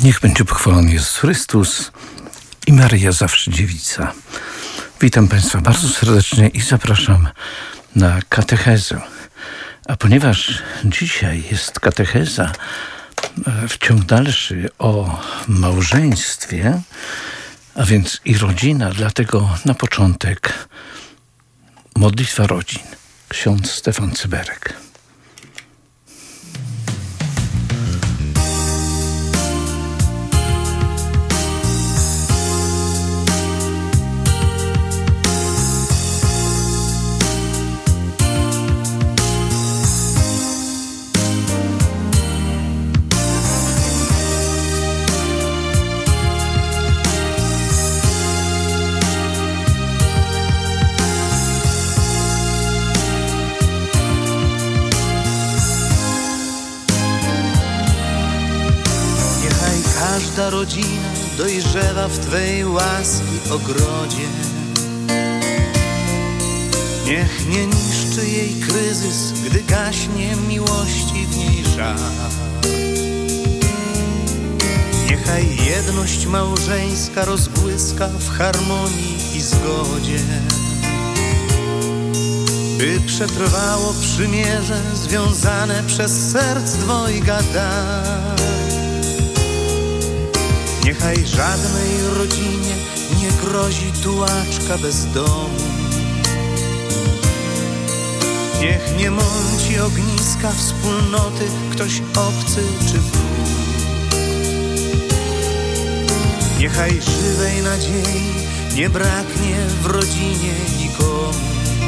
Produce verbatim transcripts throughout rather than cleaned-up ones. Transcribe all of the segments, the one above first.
Niech będzie pochwalony Jezus Chrystus i Maryja zawsze dziewica. Witam Państwa bardzo serdecznie i zapraszam na katechezę. A ponieważ dzisiaj jest katecheza w ciąg dalszy o małżeństwie, a więc i rodzina, dlatego na początek modlitwa rodzin. Ksiądz Stefan Cyberek. Każda rodzina dojrzewa w Twej łaski ogrodzie. Niech nie niszczy jej kryzys, gdy gaśnie miłości w niej żar. Niechaj jedność małżeńska rozbłyska w harmonii i zgodzie, by przetrwało przymierze związane przez serc dwojga dar. Niechaj żadnej rodzinie nie grozi tułaczka bez domu. Niech nie mąci ogniska wspólnoty ktoś obcy czy wróg. Niechaj żywej nadziei nie braknie w rodzinie nikomu.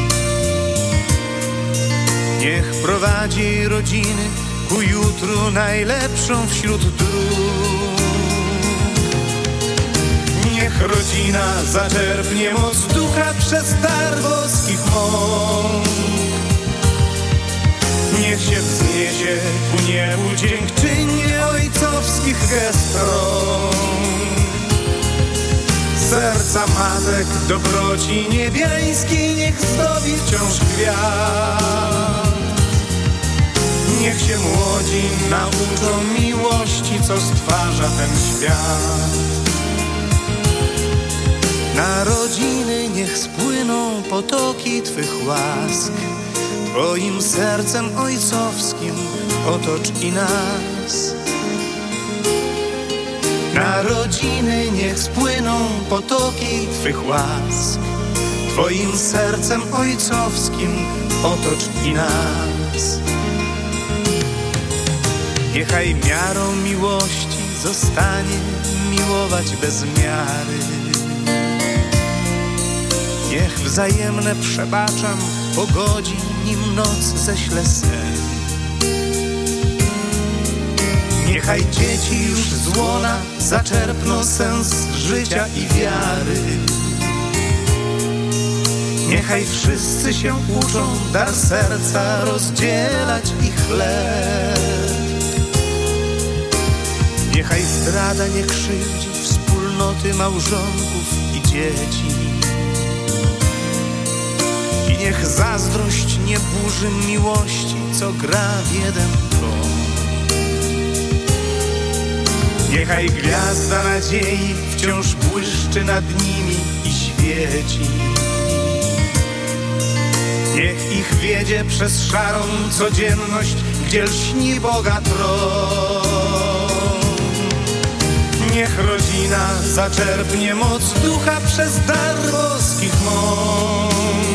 Niech prowadzi rodziny ku jutru najlepszą wśród dróg. Niech rodzina zaczerpnie moc ducha przez dar boskich mąk. Niech się wzniesie ku niebu dziękczynienie ojcowskich gest rąk. Serca matek dobroci niebiańskiej niech zdobi wciąż kwiat. Niech się młodzi nauczą miłości, co stwarza ten świat. Na rodziny niech spłyną potoki Twych łask. Twoim sercem ojcowskim otocz i nas. Na rodziny niech spłyną potoki Twych łask. Twoim sercem ojcowskim otocz i nas. Niechaj miarą miłości zostanie miłować bez miary. Niech wzajemne przebaczam pogodzi, nim noc ześle sen. Niechaj dzieci już z łona zaczerpną sens życia i wiary. Niechaj wszyscy się uczą dar serca rozdzielać i chleb. Niechaj zdrada nie krzywdzi wspólnoty małżonków i dzieci. I niech zazdrość nie burzy miłości, co gra w jeden ton. Niechaj gwiazda nadziei wciąż błyszczy nad nimi i świeci. Niech ich wiedzie przez szarą codzienność, gdzie lśni Boga tron. Niech rodzina zaczerpnie moc ducha przez dar boskich mąk.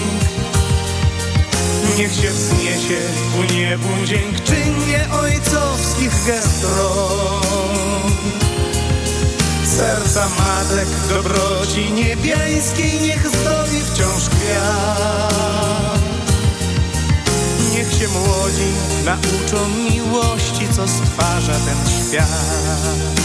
Niech się wzniesie ku niebu dziękczynienie ojcowskich gest rąk. Serca matek dobroci niebiańskiej niech zdobi wciąż kwiat. Niech się młodzi nauczą miłości, co stwarza ten świat.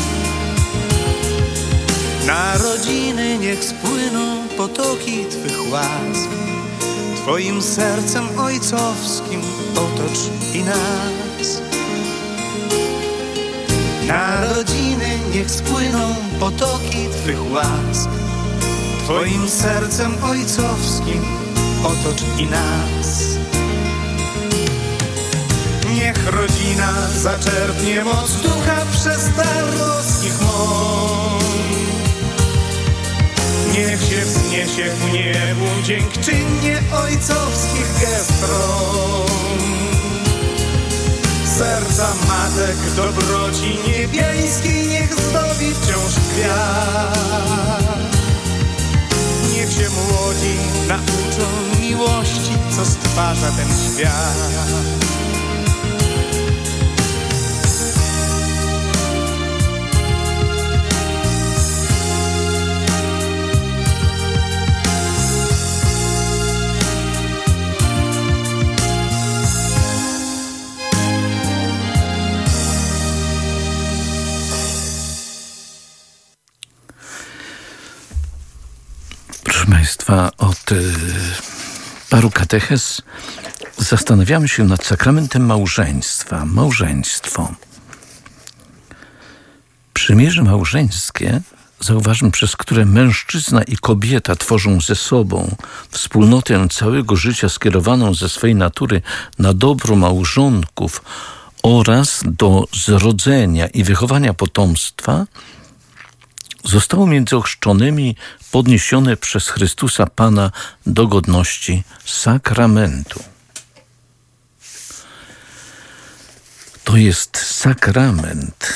Na rodziny niech spłyną potoki Twych łask. Twoim sercem ojcowskim otocz i nas. Na rodziny niech spłyną potoki Twych łask. Twoim sercem ojcowskim otocz i nas. Niech rodzina zaczerpnie moc ducha przez dar boskich mąk. Niech się wzniesie ku niebu dziękczynnie ojcowskich gest rąk. Serca matek dobroci niebieskiej niech zdobi wciąż kwiat. Niech się młodzi nauczą miłości, co stwarza ten świat. Proszę Państwa, od y, paru katechez zastanawiamy się nad sakramentem małżeństwa. Małżeństwo. Przymierze małżeńskie, zauważmy, przez które mężczyzna i kobieta tworzą ze sobą wspólnotę całego życia skierowaną ze swej natury na dobro małżonków oraz do zrodzenia i wychowania potomstwa, zostało między ochrzczonymi podniesione przez Chrystusa Pana do godności sakramentu. To jest sakrament,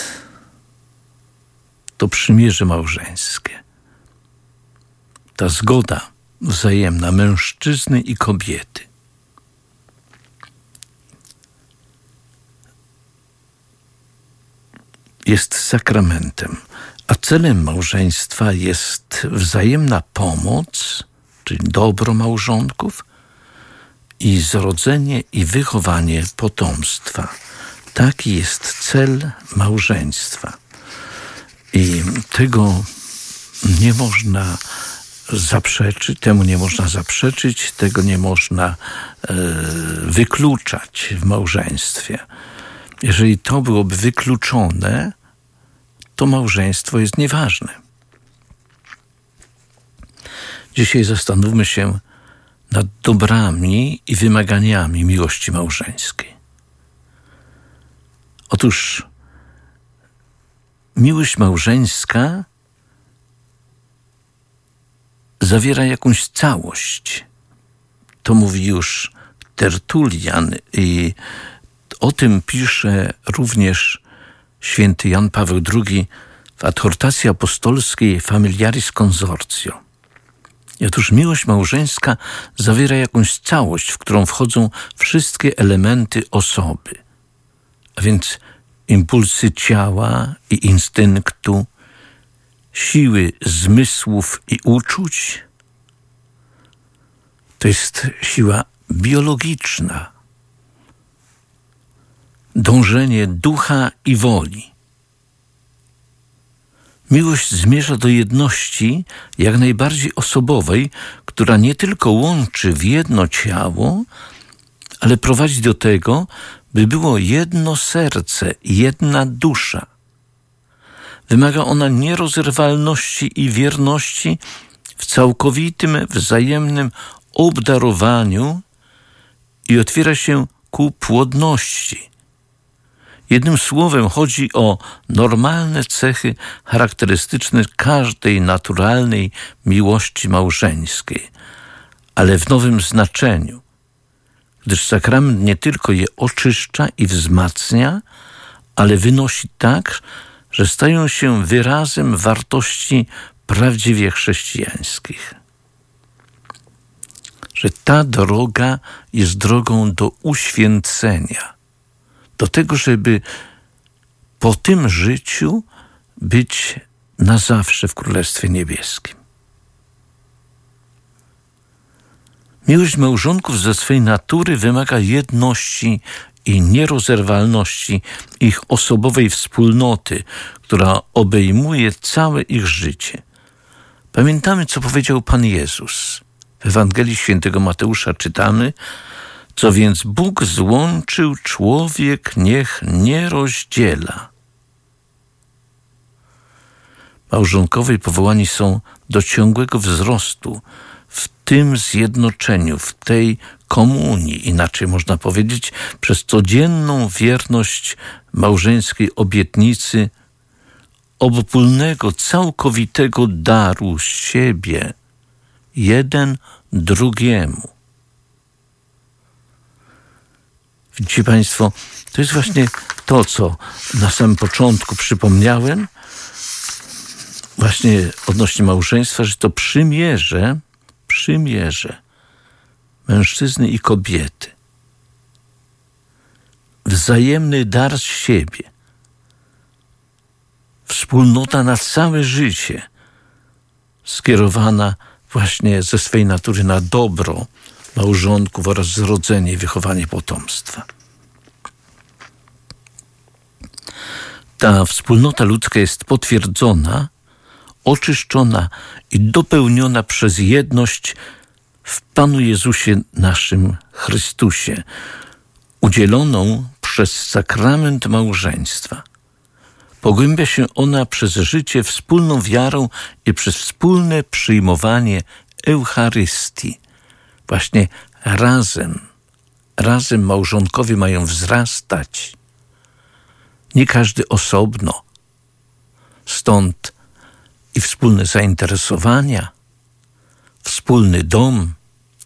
to przymierze małżeńskie. Ta zgoda wzajemna mężczyzny i kobiety. Jest sakramentem. A celem małżeństwa jest wzajemna pomoc, czyli dobro małżonków i zrodzenie i wychowanie potomstwa. Taki jest cel małżeństwa. I tego nie można zaprzeczyć, temu nie można zaprzeczyć, tego nie można e, wykluczać w małżeństwie. Jeżeli to byłoby wykluczone, to małżeństwo jest nieważne. Dzisiaj zastanówmy się nad dobrami i wymaganiami miłości małżeńskiej. Otóż miłość małżeńska zawiera jakąś całość. To mówi już Tertulian i o tym pisze również święty Jan Paweł drugi w adhortacji apostolskiej Familiaris Consortio. I otóż miłość małżeńska zawiera jakąś całość, w którą wchodzą wszystkie elementy osoby, a więc impulsy ciała i instynktu, siły zmysłów i uczuć. To jest siła biologiczna, dążenie ducha i woli. Miłość zmierza do jedności jak najbardziej osobowej, która nie tylko łączy w jedno ciało, ale prowadzi do tego, by było jedno serce, jedna dusza. Wymaga ona nierozerwalności i wierności w całkowitym, wzajemnym obdarowaniu i otwiera się ku płodności. Jednym słowem chodzi o normalne cechy charakterystyczne każdej naturalnej miłości małżeńskiej, ale w nowym znaczeniu, gdyż sakrament nie tylko je oczyszcza i wzmacnia, ale wynosi tak, że stają się wyrazem wartości prawdziwie chrześcijańskich. Że ta droga jest drogą do uświęcenia, do tego, żeby po tym życiu być na zawsze w Królestwie Niebieskim. Miłość małżonków ze swej natury wymaga jedności i nierozerwalności ich osobowej wspólnoty, która obejmuje całe ich życie. Pamiętamy, co powiedział Pan Jezus. W Ewangelii Świętego Mateusza czytamy: co więc Bóg złączył, człowiek niech nie rozdziela. Małżonkowie powołani są do ciągłego wzrostu w tym zjednoczeniu, w tej komunii, inaczej można powiedzieć, przez codzienną wierność małżeńskiej obietnicy obopólnego, całkowitego daru siebie jeden drugiemu. Widzicie Państwo, to jest właśnie to, co na samym początku przypomniałem, właśnie odnośnie małżeństwa, że to przymierze, przymierze mężczyzny i kobiety, wzajemny dar z siebie, wspólnota na całe życie, skierowana właśnie ze swej natury na dobro małżonków oraz zrodzenie i wychowanie potomstwa. Ta wspólnota ludzka jest potwierdzona, oczyszczona i dopełniona przez jedność w Panu Jezusie naszym Chrystusie, udzieloną przez sakrament małżeństwa. Pogłębia się ona przez życie wspólną wiarą i przez wspólne przyjmowanie Eucharystii. Właśnie razem, razem małżonkowie mają wzrastać. Nie każdy osobno. Stąd i wspólne zainteresowania, wspólny dom,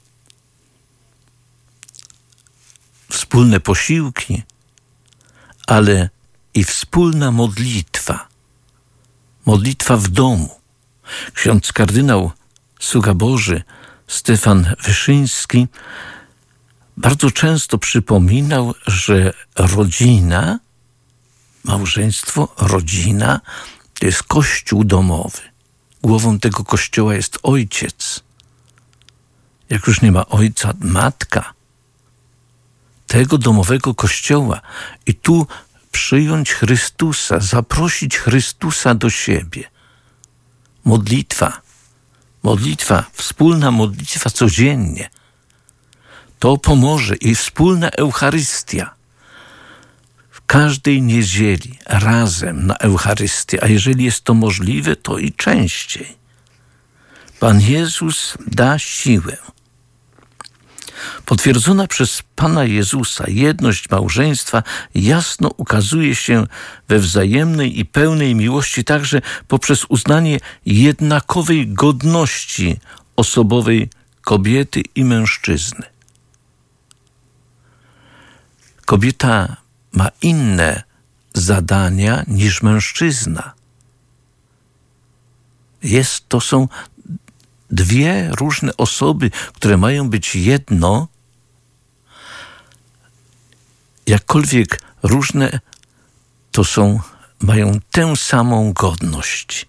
wspólne posiłki, ale i wspólna modlitwa. Modlitwa w domu. Ksiądz kardynał Sługa Boży Stefan Wyszyński bardzo często przypominał, że rodzina, małżeństwo, rodzina to jest kościół domowy. Głową tego kościoła jest ojciec. Jak już nie ma ojca, matka. Tego domowego kościoła. I tu przyjąć Chrystusa, zaprosić Chrystusa do siebie. Modlitwa. Modlitwa, wspólna modlitwa codziennie. To pomoże i wspólna Eucharystia. W każdej niedzieli razem na Eucharystię, a jeżeli jest to możliwe, to i częściej. Pan Jezus da siłę. Potwierdzona przez Pana Jezusa jedność małżeństwa jasno ukazuje się we wzajemnej i pełnej miłości także poprzez uznanie jednakowej godności osobowej kobiety i mężczyzny. Kobieta ma inne zadania niż mężczyzna. Jest, to są dwie różne osoby, które mają być jedno, jakkolwiek różne, to są, mają tę samą godność.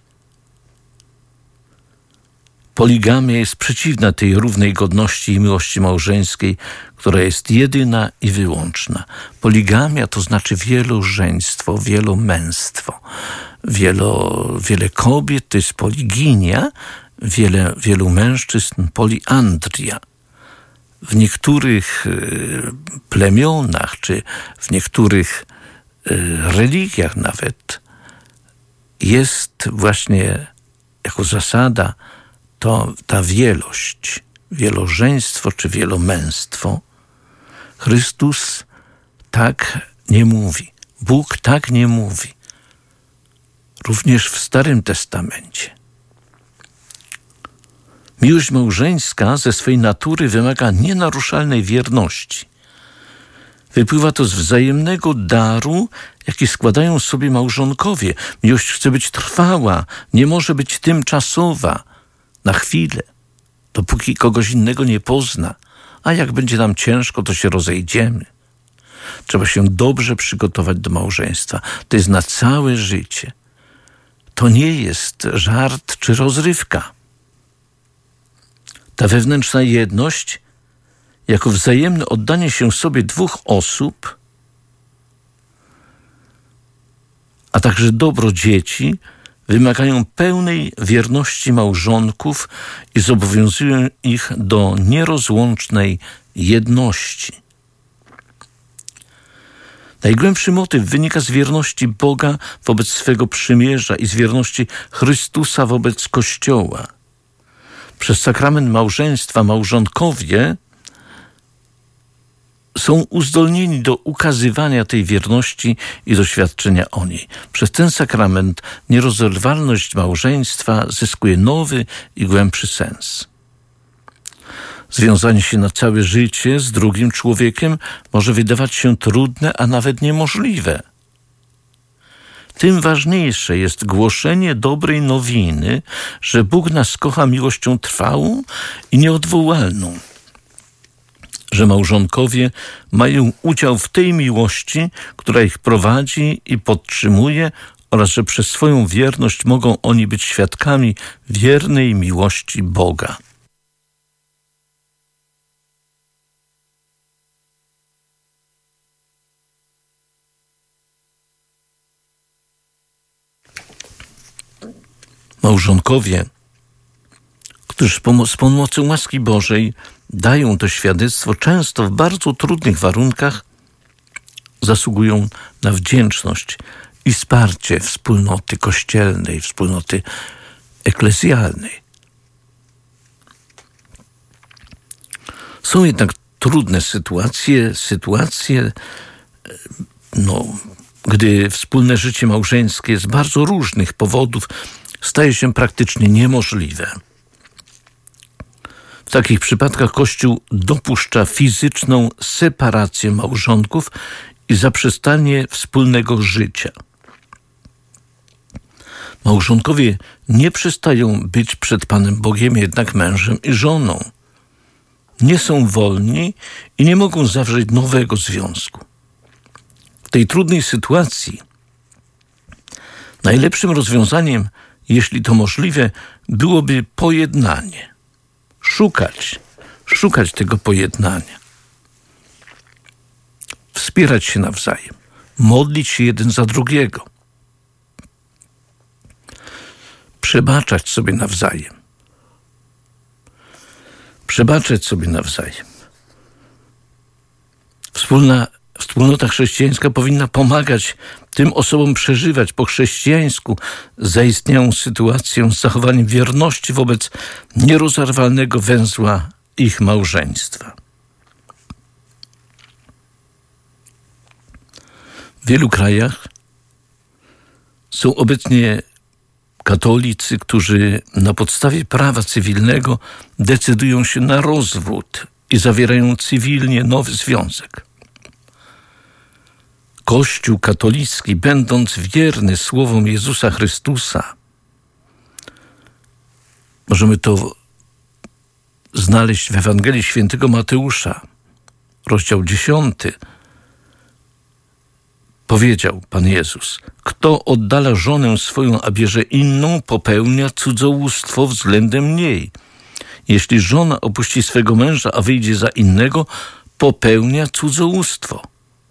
Poligamia jest przeciwna tej równej godności i miłości małżeńskiej, która jest jedyna i wyłączna. Poligamia to znaczy wielożeństwo, wielomęstwo. Wielo, wiele kobiet to jest poliginia, wiele, wielu mężczyzn poliandria. W niektórych y, plemionach, czy w niektórych y, religiach nawet jest właśnie jako zasada to ta wielość, wielożeństwo czy wielomęstwo. Chrystus tak nie mówi. Bóg tak nie mówi. Również w Starym Testamencie. Miłość małżeńska ze swej natury wymaga nienaruszalnej wierności. Wypływa to z wzajemnego daru, jaki składają sobie małżonkowie. Miłość chce być trwała, nie może być tymczasowa, na chwilę, dopóki kogoś innego nie pozna. A jak będzie nam ciężko, to się rozejdziemy. Trzeba się dobrze przygotować do małżeństwa. To jest na całe życie. To nie jest żart czy rozrywka. Ta wewnętrzna jedność, jako wzajemne oddanie się sobie dwóch osób, a także dobro dzieci, wymagają pełnej wierności małżonków i zobowiązują ich do nierozłącznej jedności. Najgłębszy motyw wynika z wierności Boga wobec swego przymierza i z wierności Chrystusa wobec Kościoła. Przez sakrament małżeństwa małżonkowie są uzdolnieni do ukazywania tej wierności i doświadczenia o niej. Przez ten sakrament nierozerwalność małżeństwa zyskuje nowy i głębszy sens. Związanie się na całe życie z drugim człowiekiem może wydawać się trudne, a nawet niemożliwe. Tym ważniejsze jest głoszenie dobrej nowiny, że Bóg nas kocha miłością trwałą i nieodwołalną, że małżonkowie mają udział w tej miłości, która ich prowadzi i podtrzymuje, oraz że przez swoją wierność mogą oni być świadkami wiernej miłości Boga. Małżonkowie, którzy z pomocą łaski Bożej dają to świadectwo często w bardzo trudnych warunkach, zasługują na wdzięczność i wsparcie wspólnoty kościelnej, wspólnoty eklezjalnej. Są jednak trudne sytuacje, sytuacje, no, gdy wspólne życie małżeńskie z bardzo różnych powodów staje się praktycznie niemożliwe. W takich przypadkach Kościół dopuszcza fizyczną separację małżonków i zaprzestanie wspólnego życia. Małżonkowie nie przestają być przed Panem Bogiem jednak mężem i żoną. Nie są wolni i nie mogą zawrzeć nowego związku. W tej trudnej sytuacji najlepszym rozwiązaniem, jeśli to możliwe, byłoby pojednanie. Szukać, szukać tego pojednania. Wspierać się nawzajem. Modlić się jeden za drugiego. Przebaczać sobie nawzajem. Przebaczać sobie nawzajem. Wspólna Wspólnota chrześcijańska powinna pomagać tym osobom przeżywać po chrześcijańsku zaistniałą sytuację z zachowaniem wierności wobec nierozerwalnego węzła ich małżeństwa. W wielu krajach są obecnie katolicy, którzy na podstawie prawa cywilnego decydują się na rozwód i zawierają cywilnie nowy związek. Kościół katolicki, będąc wierny słowom Jezusa Chrystusa, możemy to znaleźć w Ewangelii Świętego Mateusza, rozdział dziesiąty. Powiedział Pan Jezus: kto oddala żonę swoją, a bierze inną, popełnia cudzołóstwo względem niej. Jeśli żona opuści swego męża, a wyjdzie za innego, popełnia cudzołóstwo.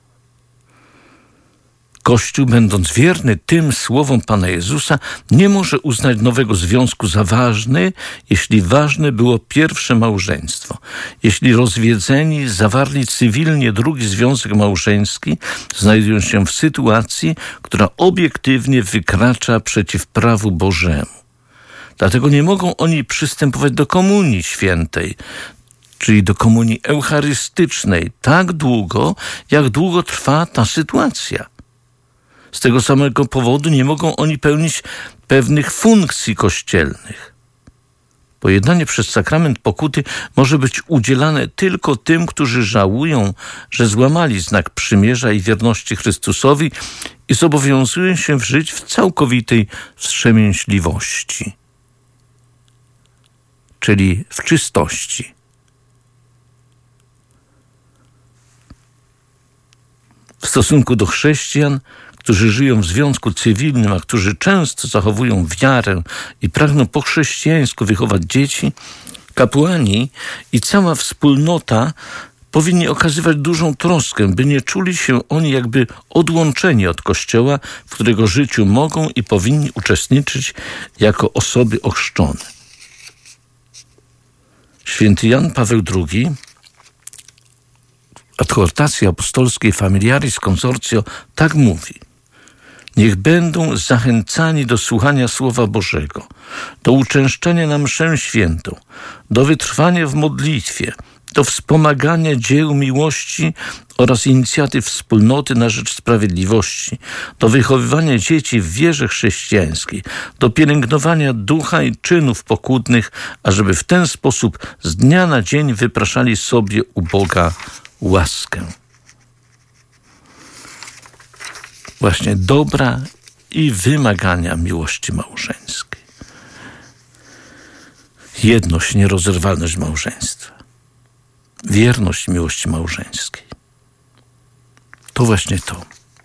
Kościół, będąc wierny tym słowom Pana Jezusa, nie może uznać nowego związku za ważny, jeśli ważne było pierwsze małżeństwo. Jeśli rozwiedzeni zawarli cywilnie drugi związek małżeński, znajdują się w sytuacji, która obiektywnie wykracza przeciw prawu Bożemu. Dlatego nie mogą oni przystępować do komunii świętej, czyli do komunii eucharystycznej, tak długo, jak długo trwa ta sytuacja. Z tego samego powodu nie mogą oni pełnić pewnych funkcji kościelnych. Pojednanie przez sakrament pokuty może być udzielane tylko tym, którzy żałują, że złamali znak przymierza i wierności Chrystusowi i zobowiązują się żyć w całkowitej wstrzemięźliwości, czyli w czystości. W stosunku do chrześcijan, którzy żyją w związku cywilnym, a którzy często zachowują wiarę i pragną po chrześcijańsku wychować dzieci, kapłani i cała wspólnota powinni okazywać dużą troskę, by nie czuli się oni jakby odłączeni od Kościoła, w którego życiu mogą i powinni uczestniczyć jako osoby ochrzczone. Święty Jan Paweł drugi, adhortacji apostolskiej Familiaris Consortio, tak mówi: Niech będą zachęcani do słuchania Słowa Bożego, do uczęszczania na mszę świętą, do wytrwania w modlitwie, do wspomagania dzieł miłości oraz inicjatyw wspólnoty na rzecz sprawiedliwości, do wychowywania dzieci w wierze chrześcijańskiej, do pielęgnowania ducha i czynów pokutnych, ażeby w ten sposób z dnia na dzień wypraszali sobie u Boga łaskę. Właśnie dobra i wymagania miłości małżeńskiej. Jedność, nierozerwalność małżeństwa. Wierność miłości małżeńskiej. To właśnie to.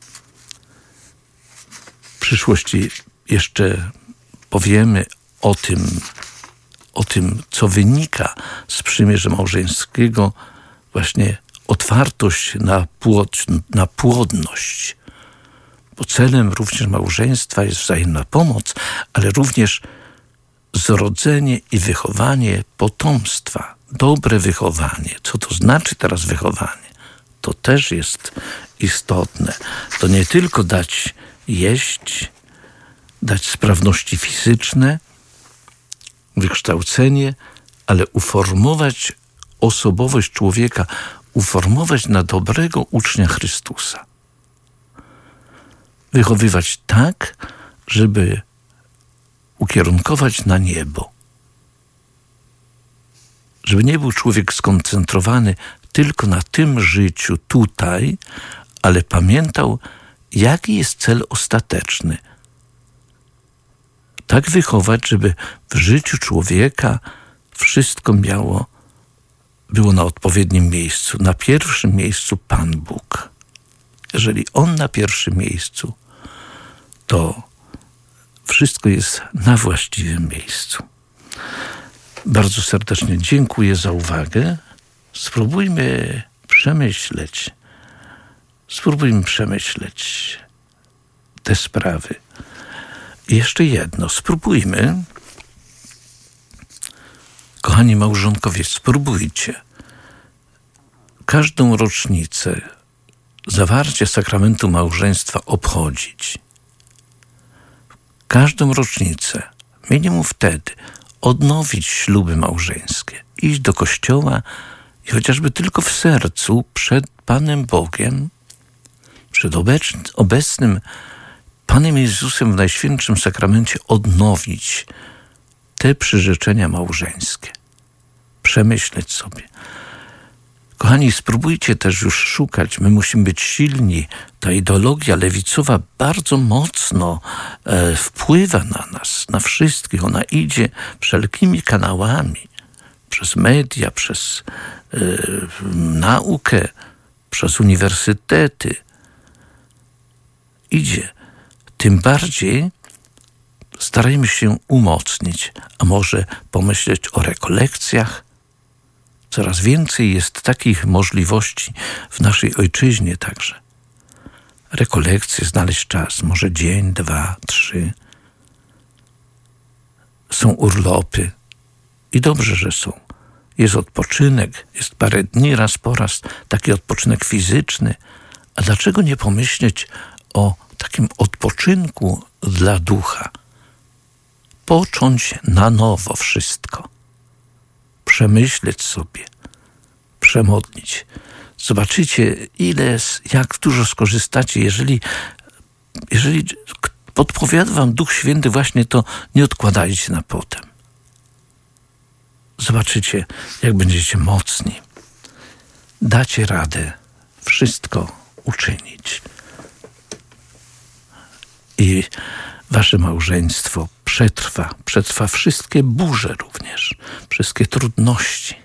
W przyszłości jeszcze powiemy o tym, o tym, co wynika z przymierza małżeńskiego, właśnie otwartość na, płod, na płodność. Bo celem również małżeństwa jest wzajemna pomoc, ale również zrodzenie i wychowanie potomstwa. Dobre wychowanie. Co to znaczy teraz wychowanie? To też jest istotne. To nie tylko dać jeść, dać sprawności fizyczne, wykształcenie, ale uformować osobowość człowieka, uformować na dobrego ucznia Chrystusa. Wychowywać tak, żeby ukierunkować na niebo. Żeby nie był człowiek skoncentrowany tylko na tym życiu tutaj, ale pamiętał, jaki jest cel ostateczny. Tak wychować, żeby w życiu człowieka wszystko miało, było na odpowiednim miejscu. Na pierwszym miejscu Pan Bóg. Jeżeli On na pierwszym miejscu, to wszystko jest na właściwym miejscu. Bardzo serdecznie dziękuję za uwagę. Spróbujmy przemyśleć, spróbujmy przemyśleć te sprawy. I jeszcze jedno, spróbujmy, kochani małżonkowie, spróbujcie każdą rocznicę zawarcia sakramentu małżeństwa obchodzić. Każdą rocznicę, minimum wtedy, odnowić śluby małżeńskie, iść do kościoła i chociażby tylko w sercu przed Panem Bogiem, przed obecnym Panem Jezusem w Najświętszym Sakramencie odnowić te przyrzeczenia małżeńskie. Przemyśleć sobie. Kochani, spróbujcie też już szukać. My musimy być silni. Ta ideologia lewicowa bardzo mocno e, wpływa na nas, na wszystkich. Ona idzie wszelkimi kanałami. Przez media, przez e, naukę, przez uniwersytety. Idzie. Tym bardziej starajmy się umocnić, a może pomyśleć o rekolekcjach. Coraz więcej jest takich możliwości w naszej ojczyźnie także. Rekolekcje, znaleźć czas, może dzień, dwa, trzy. Są urlopy i dobrze, że są. Jest odpoczynek, jest parę dni raz po raz, taki odpoczynek fizyczny. A dlaczego nie pomyśleć o takim odpoczynku dla ducha? Począć na nowo wszystko. Przemyśleć sobie, przemodlić. Zobaczycie, ile, jak dużo skorzystacie. Jeżeli, jeżeli podpowiada wam Duch Święty właśnie to, nie odkładajcie na potem. Zobaczycie, jak będziecie mocni. Dacie radę wszystko uczynić. I wasze małżeństwo przetrwa, przetrwa wszystkie burze również, wszystkie trudności.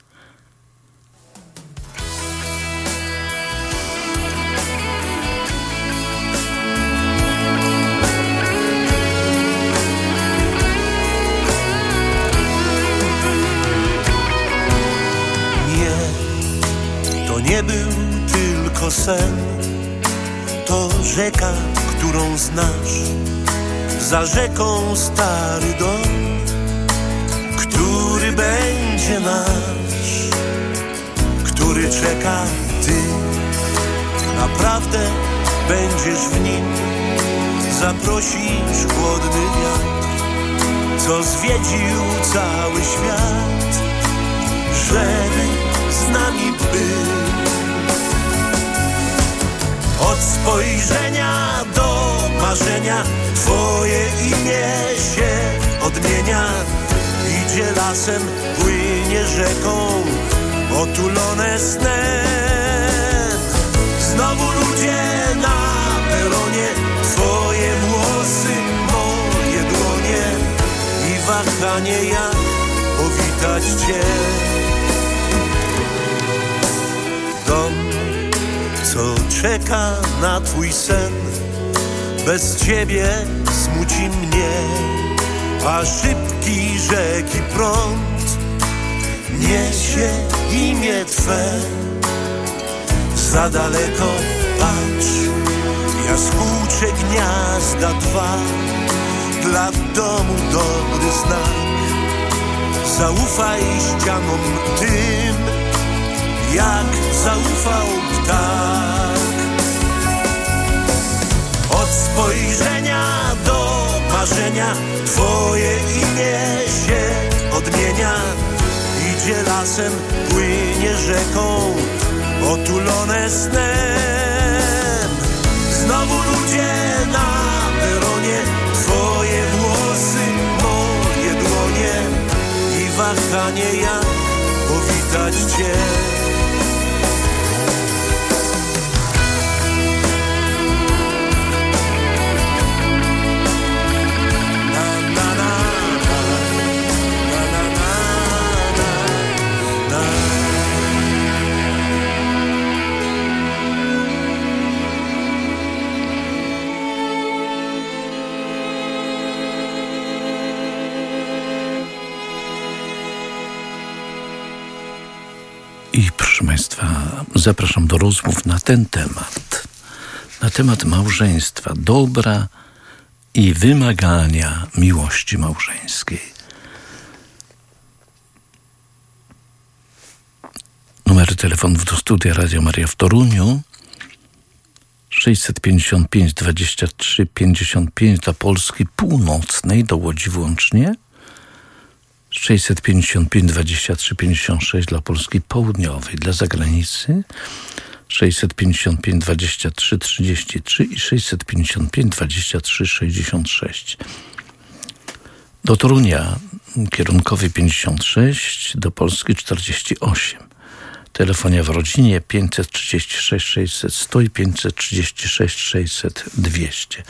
Nie, to nie był tylko sen, to rzeka, którą znasz. Za rzeką stary dom, który będzie nasz, który czeka. Ty naprawdę będziesz w nim zaprosisz chłodny wiatr, co zwiedził cały świat, żeby z nami był. Od spojrzenia do marzenia twoje imię się odmienia. Idzie lasem, płynie rzeką, otulone snem. Znowu ludzie na peronie, twoje włosy, moje dłonie i wahanie jak powitać cię. Dom, co czeka na twój sen, bez ciebie smuci mnie, a szybki rzeki prąd niesie imię twe. Za daleko patrz, jaskółcze gniazda dwa, dla domu dobry znak. Zaufaj ścianom tym, jak zaufał ptak. Od spojrzenia do marzenia twoje imię się odmienia. Idzie lasem, płynie rzeką, otulone snem. Znowu ludzie na peronie, twoje włosy, moje dłonie i wahanie jak powitać cię. I proszę Państwa, zapraszam do rozmów na ten temat. Na temat małżeństwa, dobra i wymagania miłości małżeńskiej. Numery telefonów do studia Radio Maria w Toruniu sześćset pięćdziesiąt pięć dwadzieścia trzy pięćdziesiąt pięć dla Polski Północnej, do Łodzi włącznie, sześćset pięćdziesiąt pięć dwadzieścia trzy pięćdziesiąt sześć dla Polski Południowej, dla zagranicy sześćset pięćdziesiąt pięć dwadzieścia trzy trzydzieści trzy i sześćset pięćdziesiąt pięć dwadzieścia trzy sześćdziesiąt sześć. Do Torunia kierunkowy pięćdziesiąt sześć, do Polski czterdzieści osiem. Telefonia w rodzinie pięćset trzydzieści sześć sześćset sto i pięćset trzydzieści sześć sześćset dwieście.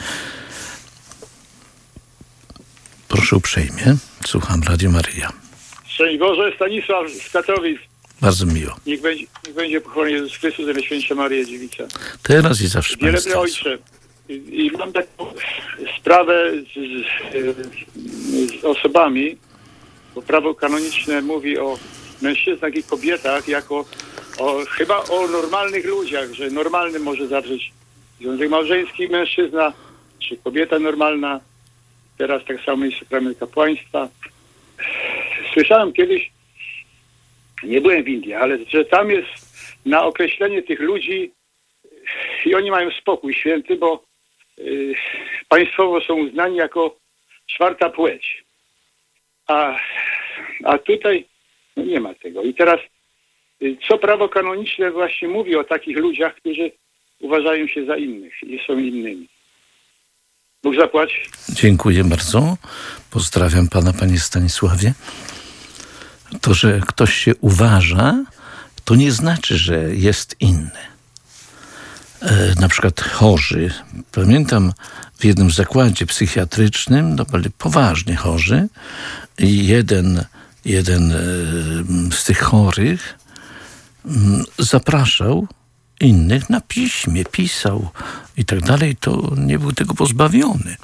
Proszę uprzejmie, słucham Radio Maryja. Szczęść Boże, Stanisław z Katowic. Bardzo miło. Niech będzie, niech będzie pochwalony Jezus Chrystus i Najświętsza Maryja Dziewica. Teraz i zawsze. Wielebny Ojcze, i, i mam taką sprawę z, z, z osobami, bo prawo kanoniczne mówi o mężczyznach i kobietach jako o, chyba o normalnych ludziach, że normalny może zawrzeć związek małżeński mężczyzna, czy kobieta normalna. Teraz tak samo jest sakrament kapłaństwa. Słyszałem kiedyś, nie byłem w Indii, ale że tam jest na określenie tych ludzi i oni mają spokój święty, bo y, państwowo są uznani jako czwarta płeć. A, a tutaj no nie ma tego. I teraz y, co prawo kanoniczne właśnie mówi o takich ludziach, którzy uważają się za innych i są innymi. Bóg zapłać. Dziękuję bardzo. Pozdrawiam pana, panie Stanisławie. To, że ktoś się uważa, to nie znaczy, że jest inny. E, na przykład chorzy. Pamiętam w jednym zakładzie psychiatrycznym, no byli poważnie chorzy i jeden, jeden e, z tych chorych m, zapraszał innych na piśmie, pisał i tak dalej, to nie był tego pozbawiony.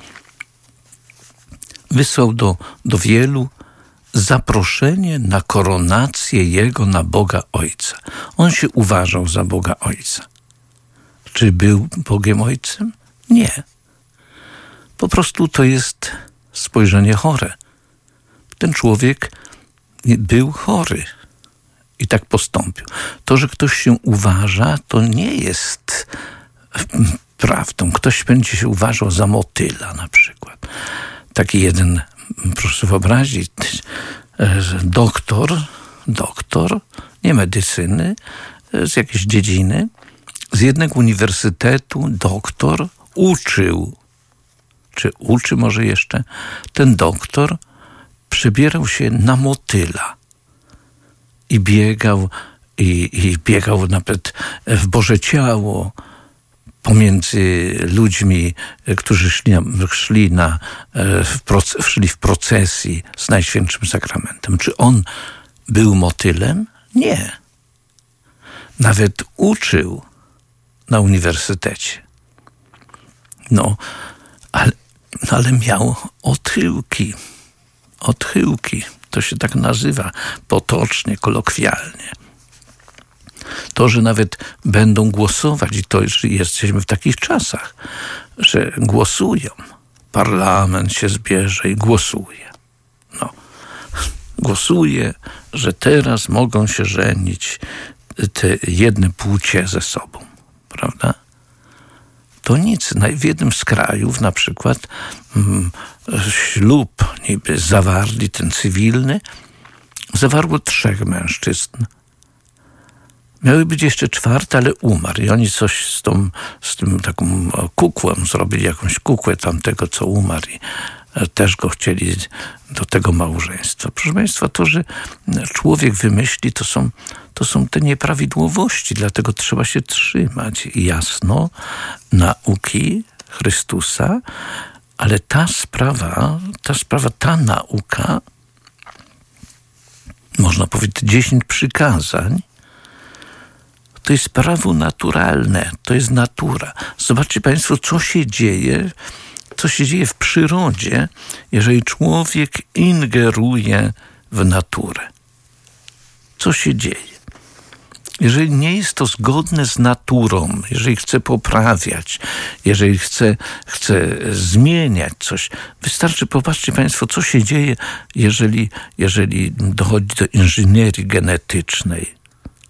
Wysłał do, do wielu zaproszenie na koronację jego na Boga Ojca. On się uważał za Boga Ojca. Czy był Bogiem Ojcem? Nie. Po prostu to jest spojrzenie chore. Ten człowiek był chory i tak postąpił. To, że ktoś się uważa, to nie jest prawdą. Ktoś będzie się uważał za motyla na przykład. Taki jeden, proszę wyobrazić, doktor, doktor, nie medycyny, z jakiejś dziedziny, z jednego uniwersytetu, doktor, uczył, czy uczy może jeszcze, ten doktor przebierał się na motyla i biegał, i, i biegał nawet w Boże Ciało pomiędzy ludźmi, którzy szli na, szli, na, w proces, szli w procesji z Najświętszym Sakramentem. Czy on był motylem? Nie. Nawet uczył na uniwersytecie. No, ale, ale miał odchyłki. Odchyłki. To się tak nazywa potocznie, kolokwialnie. To, że nawet będą głosować, i to już jesteśmy w takich czasach, że głosują. Parlament się zbierze i głosuje. No, głosuje, że teraz mogą się żenić te jedne płcie ze sobą. Prawda? To nic. W jednym z krajów na przykład mm, ślub niby zawarli, ten cywilny, zawarło trzech mężczyzn. Miały być jeszcze czwarty, ale umarł. I oni coś z tą, z tym taką kukłą zrobili, jakąś kukłę tamtego, co umarł. I też go chcieli do tego małżeństwa. Proszę Państwa, to, że człowiek wymyśli, to są, to są te nieprawidłowości. Dlatego trzeba się trzymać jasno nauki Chrystusa. Ale ta sprawa, ta sprawa, ta nauka, można powiedzieć, dziesięć przykazań, to jest prawo naturalne, to jest natura. Zobaczcie Państwo, co się dzieje, co się dzieje w przyrodzie, jeżeli człowiek ingeruje w naturę. Co się dzieje? Jeżeli nie jest to zgodne z naturą, jeżeli chce poprawiać, jeżeli chce, chce zmieniać coś, wystarczy, popatrzcie Państwo, co się dzieje, jeżeli, jeżeli dochodzi do inżynierii genetycznej.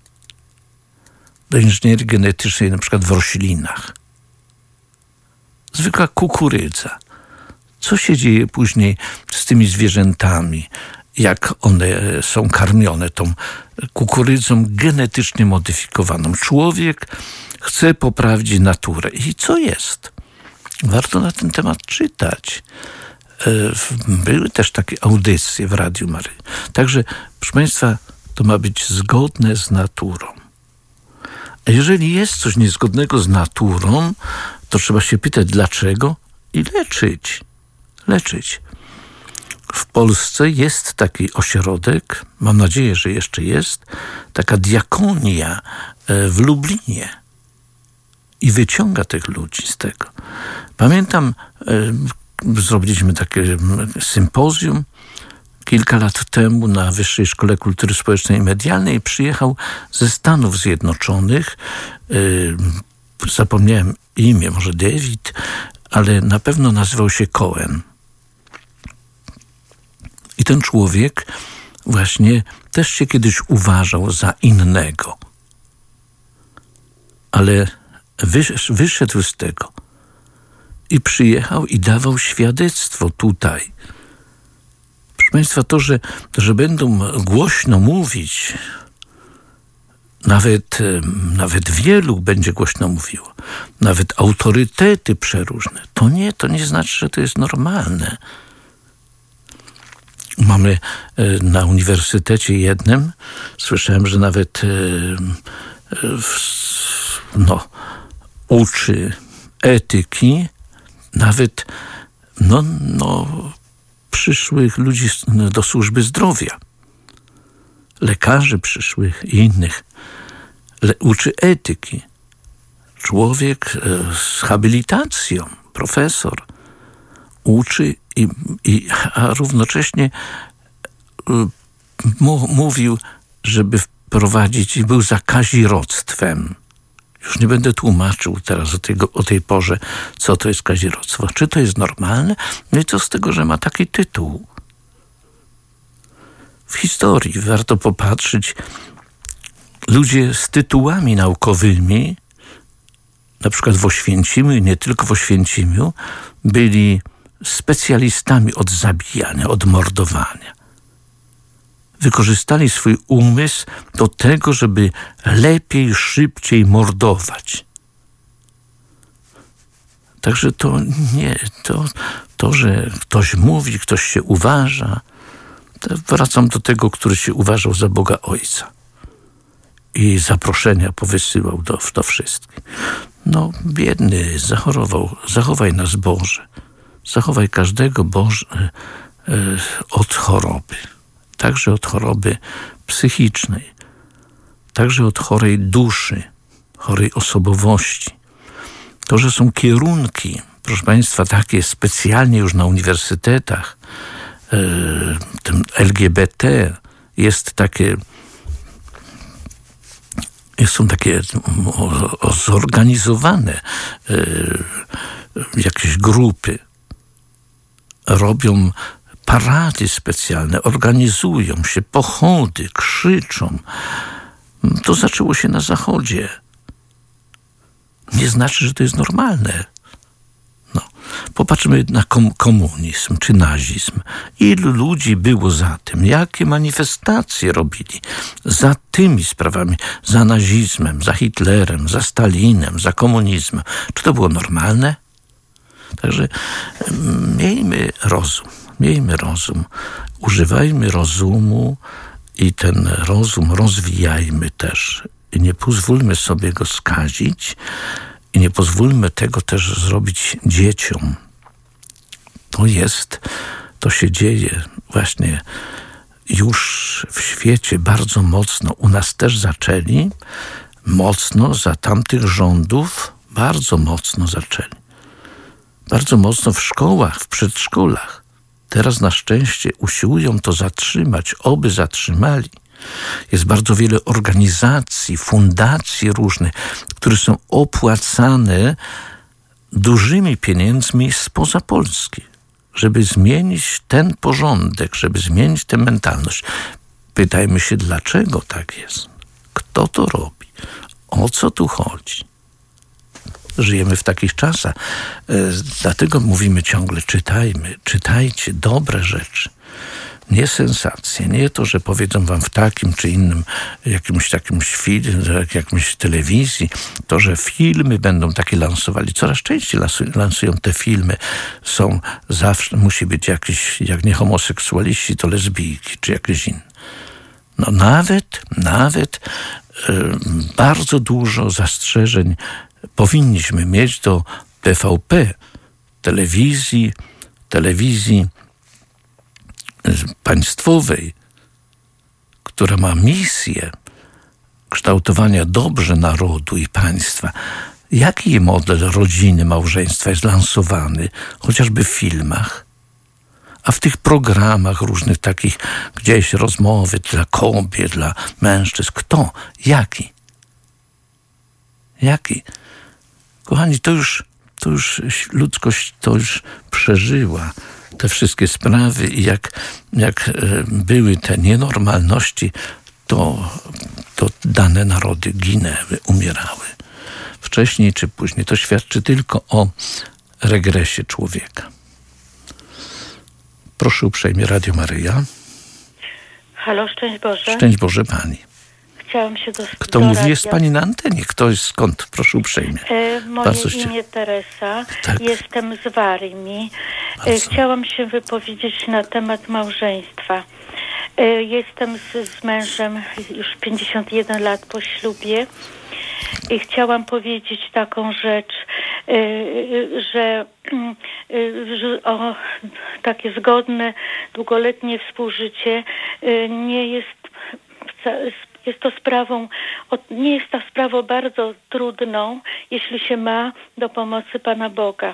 Do inżynierii genetycznej na przykład w roślinach. Zwykła kukurydza. Co się dzieje później z tymi zwierzętami, jak one są karmione tą kukurydzą genetycznie modyfikowaną? Człowiek chce poprawić naturę. I co jest? Warto na ten temat czytać. Były też takie audycje w Radiu Maryja. Także, proszę Państwa, to ma być zgodne z naturą. A jeżeli jest coś niezgodnego z naturą, to trzeba się pytać dlaczego i leczyć. Leczyć. W Polsce jest taki ośrodek, mam nadzieję, że jeszcze jest, taka diakonia w Lublinie. I wyciąga tych ludzi z tego. Pamiętam, zrobiliśmy takie sympozjum kilka lat temu na Wyższej Szkole Kultury Społecznej i Medialnej. Przyjechał ze Stanów Zjednoczonych. Zapomniałem imię, może David, ale na pewno nazywał się Cohen. I ten człowiek właśnie też się kiedyś uważał za innego. Ale wyszedł z tego i przyjechał i dawał świadectwo tutaj. Proszę Państwa, to, że, że będą głośno mówić, nawet, nawet wielu będzie głośno mówiło, nawet autorytety przeróżne, to nie, to nie znaczy, że to jest normalne. Mamy na uniwersytecie jednym, słyszałem, że nawet no, uczy etyki, nawet no, no, przyszłych ludzi do służby zdrowia, lekarzy przyszłych i innych. Le, uczy etyki. Człowiek z habilitacją, profesor, uczy i, i a równocześnie mu, mówił, żeby wprowadzić i był za kazirodztwem. Już nie będę tłumaczył teraz o, tego, o tej porze, co to jest kazirodztwo. Czy to jest normalne? No i co z tego, że ma taki tytuł? W historii warto popatrzeć. Ludzie z tytułami naukowymi na przykład w Oświęcimiu i nie tylko w Oświęcimiu, byli specjalistami od zabijania, od mordowania. Wykorzystali swój umysł do tego, żeby lepiej, szybciej mordować. Także to nie, to, to, że ktoś mówi, ktoś się uważa, to wracam do tego, który się uważał za Boga Ojca i zaproszenia powysyłał do, do wszystkich. No, biedny, zachorował. Zachowaj nas, Boże. Zachowaj każdego, Boże, od choroby. Także od choroby psychicznej. Także od chorej duszy, chorej osobowości. To, że są kierunki, proszę Państwa, takie specjalnie już na uniwersytetach, tym L G B T, jest takie, są takie zorganizowane jakieś grupy, robią parady specjalne, organizują się, pochody, krzyczą. To zaczęło się na Zachodzie. Nie znaczy, że to jest normalne. No. Popatrzmy na kom- komunizm czy nazizm. Ilu ludzi było za tym? Jakie manifestacje robili za tymi sprawami? Za nazizmem, za Hitlerem, za Stalinem, za komunizmem. Czy to było normalne? Także miejmy rozum. Miejmy rozum. Używajmy rozumu i ten rozum rozwijajmy też. I nie pozwólmy sobie go skazić i nie pozwólmy tego też zrobić dzieciom. To jest, to się dzieje właśnie już w świecie bardzo mocno. U nas też zaczęli mocno za tamtych rządów, bardzo mocno zaczęli. Bardzo mocno w szkołach, w przedszkolach. Teraz na szczęście usiłują to zatrzymać, oby zatrzymali. Jest bardzo wiele organizacji, fundacji różnych, które są opłacane dużymi pieniędzmi spoza Polski, żeby zmienić ten porządek, żeby zmienić tę mentalność. Pytajmy się, dlaczego tak jest? Kto to robi? O co tu chodzi? Żyjemy w takich czasach. Dlatego mówimy ciągle, czytajmy, czytajcie dobre rzeczy. Nie sensacje, nie to, że powiedzą wam w takim czy innym jakimś takim filmie, jakimś telewizji, to, że filmy będą takie lansowali. Coraz częściej lansują te filmy. Są zawsze, musi być jakiś, jak nie homoseksualiści, to lesbijki, czy jakieś inne. No nawet, nawet yy, bardzo dużo zastrzeżeń powinniśmy mieć do T V P, telewizji, telewizji państwowej, która ma misję kształtowania dobrze narodu i państwa. Jaki model rodziny, małżeństwa jest lansowany, chociażby w filmach, a w tych programach różnych takich gdzieś rozmowy dla kobiet, dla mężczyzn. Kto? Jaki? Jaki? Kochani, to już, to już ludzkość to już przeżyła. Te wszystkie sprawy i jak, jak były te nienormalności, to, to dane narody ginęły, umierały. Wcześniej czy później. To świadczy tylko o regresie człowieka. Proszę uprzejmie, Radio Maryja. Halo, szczęść Boże. Szczęść Boże Pani. Chciałam się do Kto do mówi, radia. jest Pani na antenie? Kto jest, skąd? Proszę uprzejmie. E, moje Bardzo imię Teresa. Tak. Jestem z Warmii. E, Bardzo. chciałam się wypowiedzieć na temat małżeństwa. E, jestem z, z mężem już pięćdziesiąt jeden lat po ślubie. I chciałam powiedzieć taką rzecz, e, że, e, że o, takie zgodne, długoletnie współżycie e, nie jest Jest to sprawą, nie jest to sprawą bardzo trudną, jeśli się ma do pomocy Pana Boga.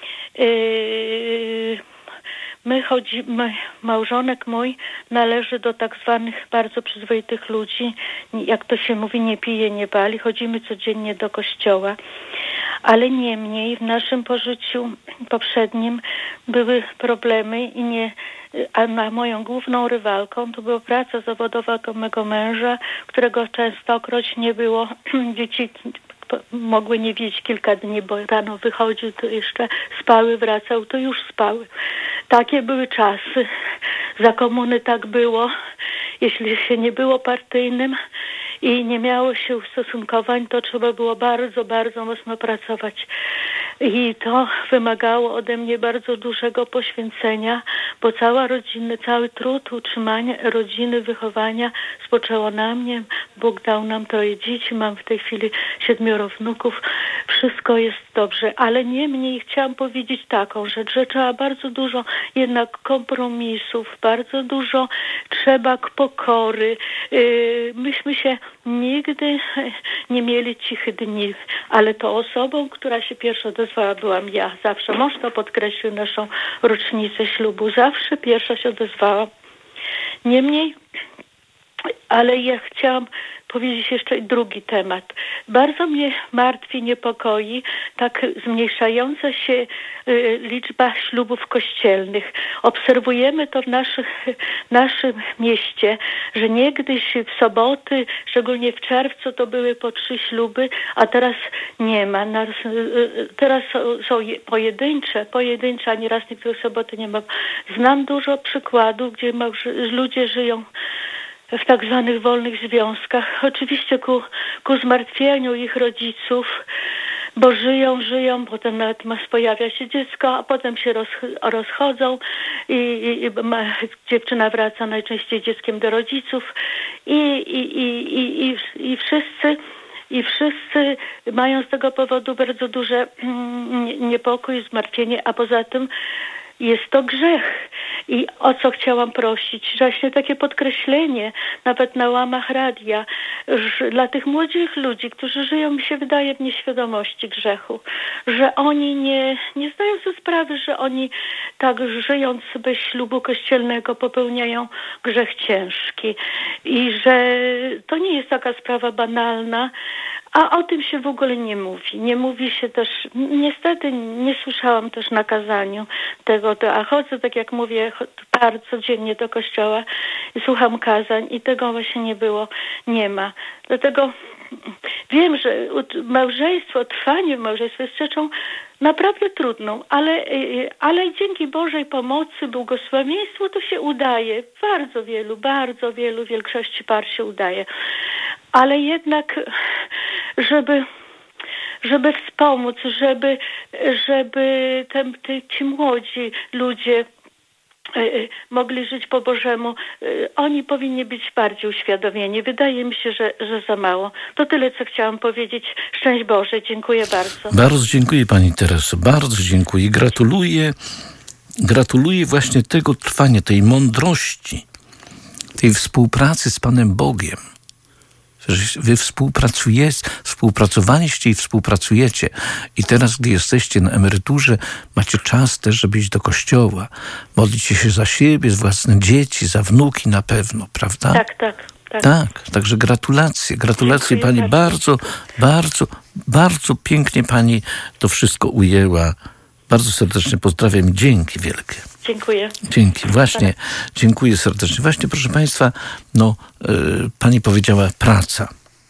My chodzimy, małżonek mój należy do tak zwanych bardzo przyzwoitych ludzi, jak to się mówi, nie pije, nie pali, chodzimy codziennie do kościoła, ale niemniej w naszym pożyciu poprzednim były problemy i nie, a na moją główną rywalką to była praca zawodowa mego męża, którego częstokroć nie było dzieci, mogły nie widzieć kilka dni, bo rano wychodził, to jeszcze spały, wracał, to już spały. Takie były czasy. Za komuny tak było. Jeśli się nie było partyjnym i nie miało się ustosunkowań, to trzeba było bardzo, bardzo mocno pracować. I to wymagało ode mnie bardzo dużego poświęcenia, bo cała rodzina, cały trud utrzymania rodziny, wychowania spoczęło na mnie. Bóg dał nam troje dzieci, mam w tej chwili siedmioro wnuków. Wszystko jest dobrze, ale niemniej chciałam powiedzieć taką rzecz, że trzeba bardzo dużo jednak kompromisów, bardzo dużo trzeba pokory. Myśmy się nigdy nie mieli cichych dni, ale to osobą, która się pierwsza odezwała, byłam ja. Zawsze mąż to podkreślił naszą rocznicę ślubu. Zawsze pierwsza się odezwała. Niemniej, ale ja chciałam powiedzieć jeszcze drugi temat. Bardzo mnie martwi, niepokoi tak zmniejszająca się y, liczba ślubów kościelnych. Obserwujemy to w naszych, naszym mieście, że niegdyś w soboty, szczególnie w czerwcu, to były po trzy śluby, a teraz nie ma. Nas, y, y, teraz są, są pojedyncze, pojedyncze, a nieraz niektóre soboty nie ma. Znam dużo przykładów, gdzie małż- ludzie żyją w tak zwanych wolnych związkach. Oczywiście ku, ku zmartwieniu ich rodziców, bo żyją, żyją, potem nawet ma, pojawia się dziecko, a potem się roz, rozchodzą i, i, i ma, dziewczyna wraca najczęściej dzieckiem do rodziców i, i, i, i, i, i wszyscy I wszyscy mają z tego powodu bardzo duże mm, niepokój, zmartwienie, a poza tym jest to grzech. I o co chciałam prosić? Właśnie takie podkreślenie, nawet na łamach radia, że dla tych młodych ludzi, którzy żyją, mi się wydaje, w nieświadomości grzechu, że oni nie, nie zdają sobie sprawy, że oni tak żyjąc bez ślubu kościelnego popełniają grzech ciężki i że to nie jest taka sprawa banalna, a o tym się w ogóle nie mówi. Nie mówi się też, niestety nie słyszałam też na kazaniu tego, a chodzę, tak jak mówię, bardzo codziennie do kościoła i słucham kazań i tego właśnie nie było, nie ma. Dlatego wiem, że małżeństwo, trwanie w małżeństwie jest rzeczą naprawdę trudną, ale, ale dzięki Bożej pomocy, błogosławieństwu to się udaje. Bardzo wielu, bardzo wielu, większości par się udaje. Ale jednak, żeby, żeby wspomóc, żeby, żeby te, te, ci młodzi ludzie mogli żyć po Bożemu, oni powinni być bardziej uświadomieni. Wydaje mi się, że, że za mało. To tyle, co chciałam powiedzieć. Szczęść Boże. Dziękuję bardzo. Bardzo dziękuję Pani Tereso. Bardzo dziękuję. Gratuluję, gratuluję właśnie tego trwania, tej mądrości, tej współpracy z Panem Bogiem. Wy współpracujecie, współpracowaliście i współpracujecie. I teraz, gdy jesteście na emeryturze, macie czas też, żeby iść do kościoła. Modlicie się za siebie, za własne dzieci, za wnuki na pewno, prawda? Tak, tak. Tak, tak także gratulacje. Gratulacje Dziękuję Pani. Bardzo, bardzo, bardzo pięknie Pani to wszystko ujęła. Bardzo serdecznie pozdrawiam i dzięki wielkie. Dziękuję. Dzięki. Właśnie, dziękuję serdecznie. Właśnie, proszę Państwa, no, yy, Pani powiedziała praca.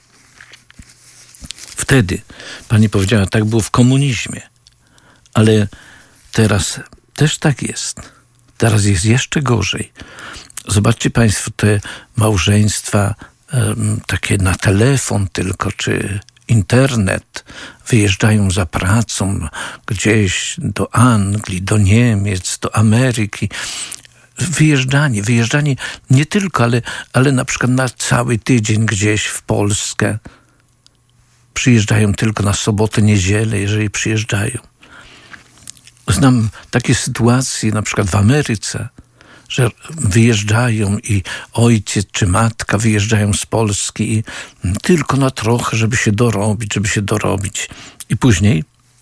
Wtedy Pani powiedziała, tak było w komunizmie. Ale teraz też tak jest. Teraz jest jeszcze gorzej. Zobaczcie Państwo te małżeństwa yy, takie na telefon tylko, czy internet, wyjeżdżają za pracą gdzieś do Anglii, do Niemiec, do Ameryki. Wyjeżdżanie, wyjeżdżanie nie tylko, ale, ale na przykład na cały tydzień gdzieś w Polskę. Przyjeżdżają tylko na sobotę, niedzielę, jeżeli przyjeżdżają. Znam takie sytuacje na przykład w Ameryce, że wyjeżdżają i ojciec czy matka wyjeżdżają z Polski i tylko na trochę, żeby się dorobić, żeby się dorobić. I później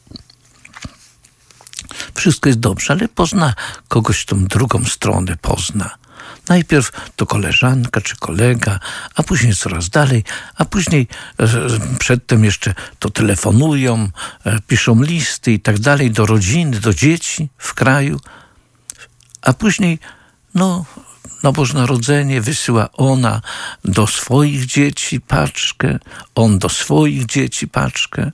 wszystko jest dobrze, ale pozna kogoś tą drugą stronę, pozna. Najpierw to koleżanka czy kolega, a później coraz dalej, a później e, przedtem jeszcze to telefonują, e, piszą listy i tak dalej do rodziny, do dzieci w kraju, a później no, na Boże Narodzenie wysyła ona do swoich dzieci paczkę, on do swoich dzieci paczkę,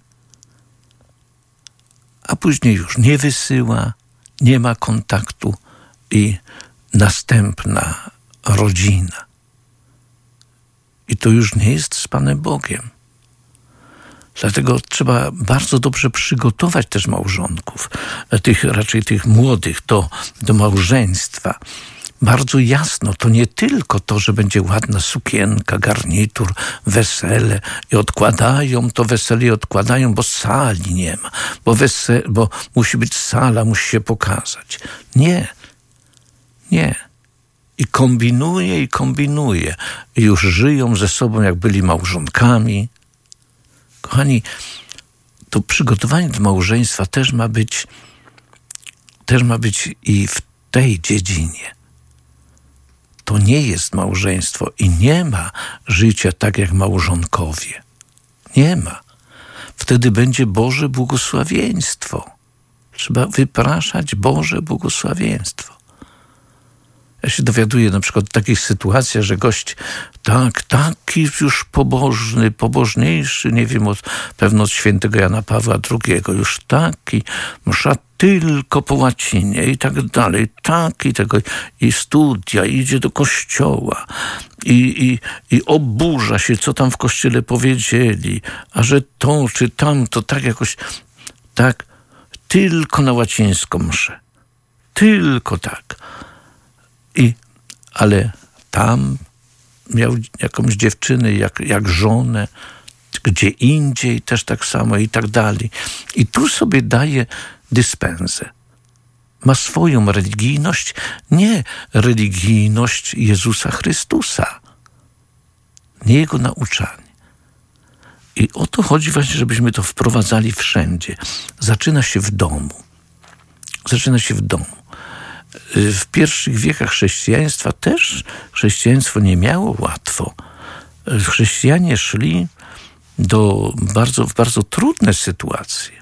a później już nie wysyła, nie ma kontaktu i następna rodzina. I to już nie jest z Panem Bogiem. Dlatego trzeba bardzo dobrze przygotować też małżonków, tych, raczej tych młodych do, do małżeństwa. Bardzo jasno, to nie tylko to, że będzie ładna sukienka, garnitur, wesele i odkładają to wesele i odkładają, bo sali nie ma, bo, wesele, bo musi być sala, musi się pokazać. Nie, nie. I kombinuje, i kombinuje. I już żyją ze sobą, jak byli małżonkami. Kochani, to przygotowanie do małżeństwa też ma być, też ma być i w tej dziedzinie. To nie jest małżeństwo i nie ma życia tak jak małżonkowie. Nie ma. Wtedy będzie Boże błogosławieństwo. Trzeba wypraszać Boże błogosławieństwo. Ja się dowiaduję na przykład w takich sytuacjach, że gość tak, taki już pobożny, pobożniejszy, nie wiem, od, pewno od świętego Jana Pawła drugiego, już taki, msza tylko po łacinie i tak dalej, taki tego, i studia, i idzie do kościoła i, i, i oburza się, co tam w kościele powiedzieli, a że to czy tamto, tak jakoś, tak, tylko na łacińską mszę. Tylko tak. I, ale tam miał jakąś dziewczynę, jak, jak żonę, gdzie indziej też tak samo i tak dalej. I tu sobie daje dyspensę. Ma swoją religijność, nie religijność Jezusa Chrystusa, nie Jego nauczanie. I o to chodzi właśnie, żebyśmy to wprowadzali wszędzie. Zaczyna się w domu. Zaczyna się w domu. W pierwszych wiekach chrześcijaństwa też chrześcijaństwo nie miało łatwo. Chrześcijanie szli do bardzo, w bardzo trudne sytuacje.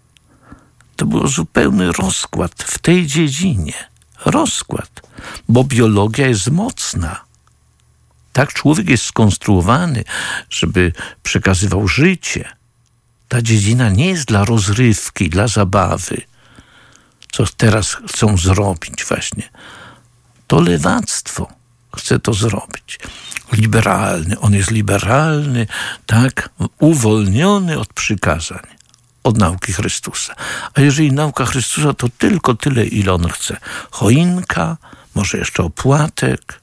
To był zupełny rozkład w tej dziedzinie. Rozkład, bo biologia jest mocna. Tak człowiek jest skonstruowany, żeby przekazywał życie. Ta dziedzina nie jest dla rozrywki, dla zabawy. Co teraz chcą zrobić właśnie. To lewactwo chce to zrobić. Liberalny, on jest liberalny, tak, uwolniony od przykazań, od nauki Chrystusa. A jeżeli nauka Chrystusa, to tylko tyle, ile on chce. Choinka, może jeszcze opłatek,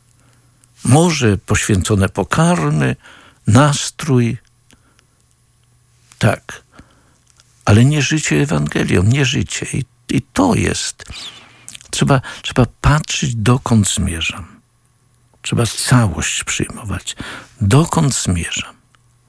może poświęcone pokarmy, nastrój. Tak, ale nie życie Ewangelią, nie życie. I I to jest. Trzeba, trzeba patrzeć, dokąd zmierzam. Trzeba całość przyjmować. Dokąd zmierzam.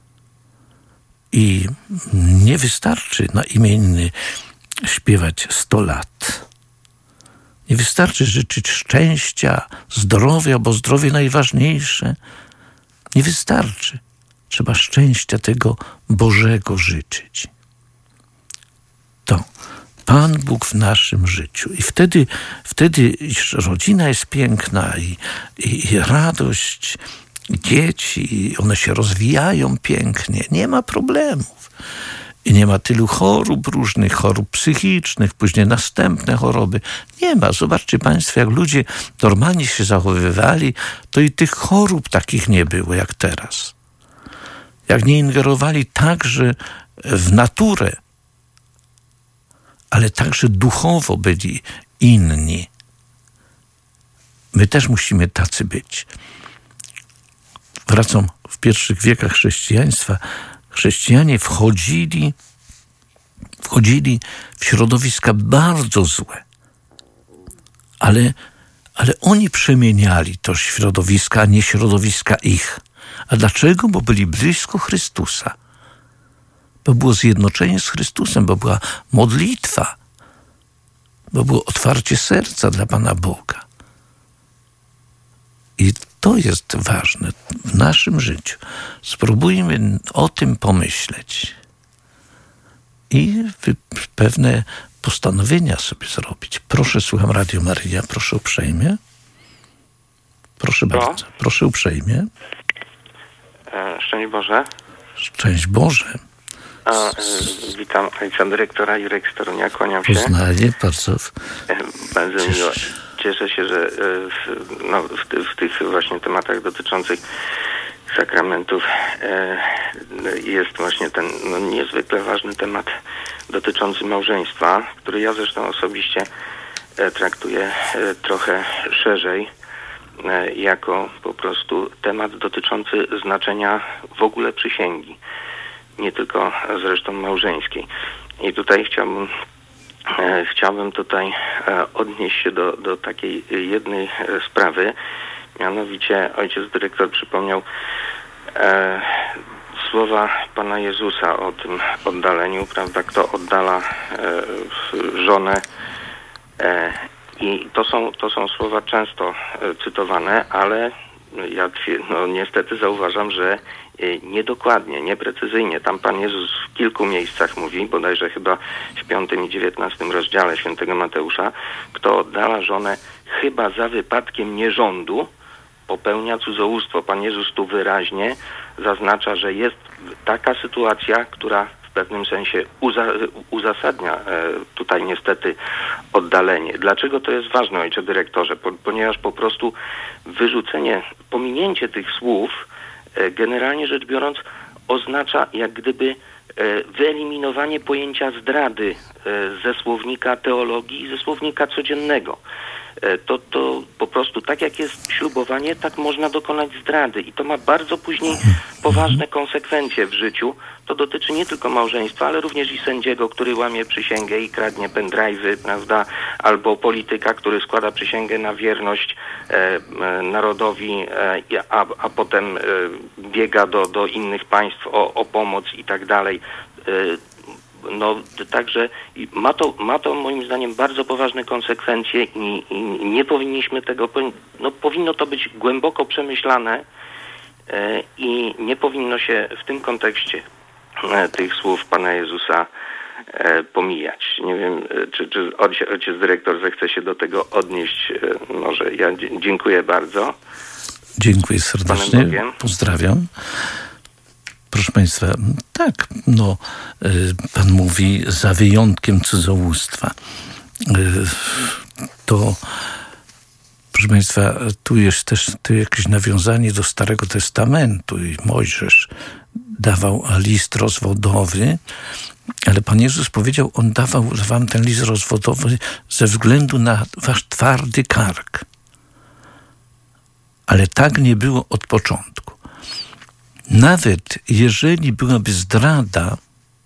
I nie wystarczy na imieniny śpiewać sto lat. Nie wystarczy życzyć szczęścia, zdrowia, bo zdrowie najważniejsze. Nie wystarczy. Trzeba szczęścia tego Bożego życzyć. To Pan Bóg w naszym życiu. I wtedy, wtedy rodzina jest piękna i, i, i radość, dzieci, one się rozwijają pięknie. Nie ma problemów. I nie ma tylu chorób różnych, chorób psychicznych, później następne choroby. Nie ma. Zobaczcie Państwo, jak ludzie normalnie się zachowywali, to i tych chorób takich nie było jak teraz. Jak nie ingerowali także w naturę, ale także duchowo byli inni. My też musimy tacy być. Wracam w pierwszych wiekach chrześcijaństwa. Chrześcijanie wchodzili, wchodzili w środowiska bardzo złe. Ale, ale oni przemieniali to środowiska, a nie środowiska ich. A dlaczego? Bo byli blisko Chrystusa. Bo było zjednoczenie z Chrystusem, bo była modlitwa, bo było otwarcie serca dla Pana Boga. I to jest ważne w naszym życiu. Spróbujmy o tym pomyśleć i pewne postanowienia sobie zrobić. Proszę, słucham Radio Maryja, proszę uprzejmie. Proszę To? bardzo. Proszę uprzejmie. E, szczęść Boże. Szczęść Boże. A, e, witam ojca dyrektora Jurek z Torunia, kłaniam się. Poznaję bardzo. E, bardzo Cieszę miło. się. Cieszę się, że e, w, no, w, ty, w tych właśnie tematach dotyczących sakramentów e, jest właśnie ten no, niezwykle ważny temat dotyczący małżeństwa, który ja zresztą osobiście e, traktuję e, trochę szerzej, e, jako po prostu temat dotyczący znaczenia w ogóle przysięgi, nie tylko zresztą małżeńskiej. I tutaj chciałbym e, chciałbym tutaj e, odnieść się do, do takiej jednej e, sprawy. Mianowicie ojciec dyrektor przypomniał e, słowa Pana Jezusa o tym oddaleniu, prawda? Kto oddala e, żonę. E, I to są, to są słowa często e, cytowane, ale ja no, niestety zauważam, że e, niedokładnie, nieprecyzyjnie. Tam Pan Jezus w kilku miejscach mówi, bodajże chyba w piątym i dziewiętnastym rozdziale świętego Mateusza, kto oddala żonę chyba za wypadkiem nierządu, popełnia cudzołóstwo. Pan Jezus tu wyraźnie zaznacza, że jest taka sytuacja, która w pewnym sensie uza- uzasadnia e, tutaj niestety oddalenie. Dlaczego to jest ważne, ojcze dyrektorze? Po, ponieważ po prostu wyrzucenie, pominięcie tych słów e, generalnie rzecz biorąc oznacza jak gdyby e, wyeliminowanie pojęcia zdrady e, ze słownika teologii i ze słownika codziennego. To, to po prostu tak jak jest ślubowanie, tak można dokonać zdrady i to ma bardzo później poważne konsekwencje w życiu. To dotyczy nie tylko małżeństwa, ale również i sędziego, który łamie przysięgę i kradnie pendrive'y, prawda, albo polityka, który składa przysięgę na wierność e, e, narodowi, e, a, a potem e, biega do, do innych państw o, o pomoc i tak dalej. E, No, także ma to, ma to moim zdaniem bardzo poważne konsekwencje i, i nie powinniśmy tego, no powinno to być głęboko przemyślane e, i nie powinno się w tym kontekście e, tych słów Pana Jezusa e, pomijać. Nie wiem, czy, czy ojciec, ojciec dyrektor zechce się do tego odnieść. E, może ja dzie- dziękuję bardzo. Dziękuję serdecznie. Pozdrawiam. Proszę Państwa, tak, no, Pan mówi za wyjątkiem cudzołóstwa. To, proszę Państwa, tu jest też tu jakieś nawiązanie do Starego Testamentu i Mojżesz dawał list rozwodowy, ale Pan Jezus powiedział, on dawał wam ten list rozwodowy ze względu na wasz twardy kark. Ale tak nie było od początku. Nawet jeżeli byłaby zdrada,